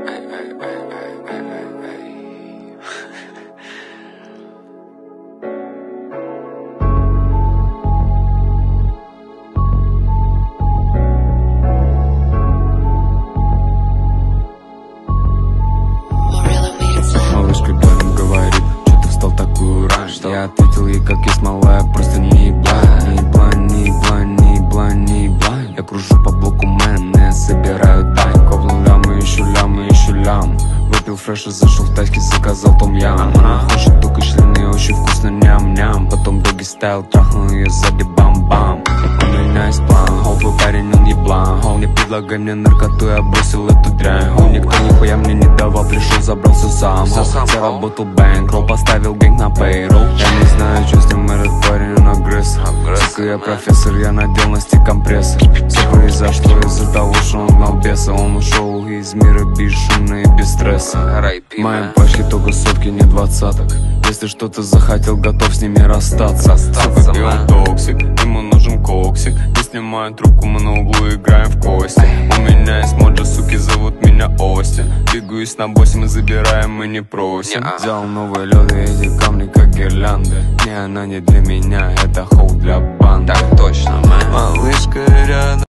Я ответил ей, как есть, малая, просто не ебла. Не ебла, не ебла, не ебла, не ебла. Я кружу по блоку, мэн, я собираю дай. Коплю лямы, ищу лям. Выпил фреша, зашел в тачке, заказал том-ям. Она хочет только члены, очень вкусно, ням-ням. Потом доги стайл, трахнул ее сзади, бам-бам. У меня есть план, хоу, парень, он еблан. Хоу, не предлагай мне наркоту, я бросил эту дрянь. Хоу, никто нихуя мне не давал, пришел, забрал все сам. Хоу, заработал бэнкролл, поставил гэнг на пейролл. Я не знаю, что с ним этот парень, он агрессор. Сука, я профессор, я надел на стик компрессор. Все произошло из-за того, что он гнал беса. Он ушел из мира бесшумно и без стресса. Мои пачки только сотки, не двадцаток. Если что-то захотел, готов с ними расстаться. Сука, и он токсик, ему нужен коксик. Не снимаю трубку, мы на углу играем в кости. У меня есть моджа, суки, зовут меня Остин. Двигаюсь на 8, мы забираем, мы не просим. Взял новые лёды, эти камни как гирлянды. Не, она не для меня, это хоу для банды. Так точно, малышка рядом.